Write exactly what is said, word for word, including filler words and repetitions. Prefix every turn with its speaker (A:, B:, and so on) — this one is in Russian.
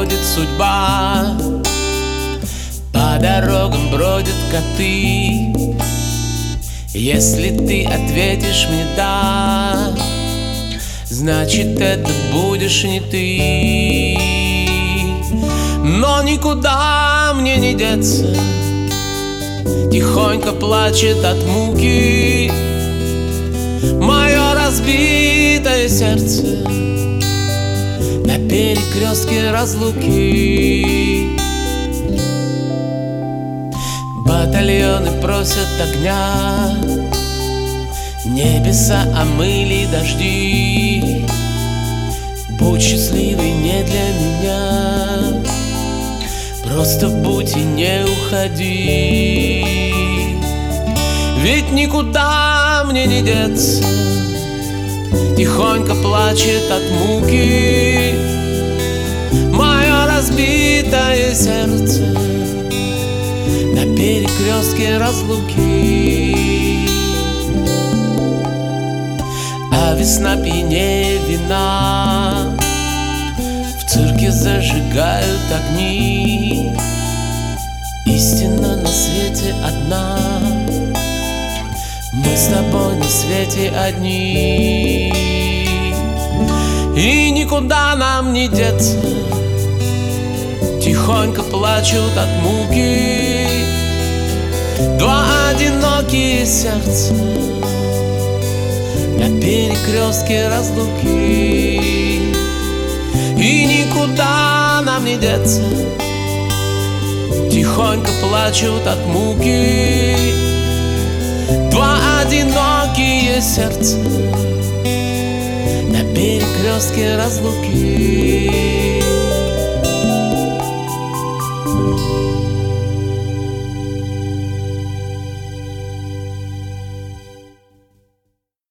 A: проводит судьба, по дорогам бродят коты. Если ты ответишь мне «да», значит, это будешь не ты. Но никуда мне не деться, тихонько плачет от муки мое разбитое сердце на перекрестке разлуки. Батальоны просят огня, небеса омыли дожди. Будь счастливый не для меня, просто будь и не уходи. Ведь никуда мне не деться, тихонько плачет от муки мое разбитое сердце на перекрестке разлуки. А весна пьянее вина, в цирке зажигают огни. Истина на свете одна, мы с тобой на свете одни. И никуда нам не деться, тихонько плачут от муки два одинокие сердца на перекрестке разлуки. И никуда нам не деться, тихонько плачут от муки два одинокие сердца на перекрестке разлуки.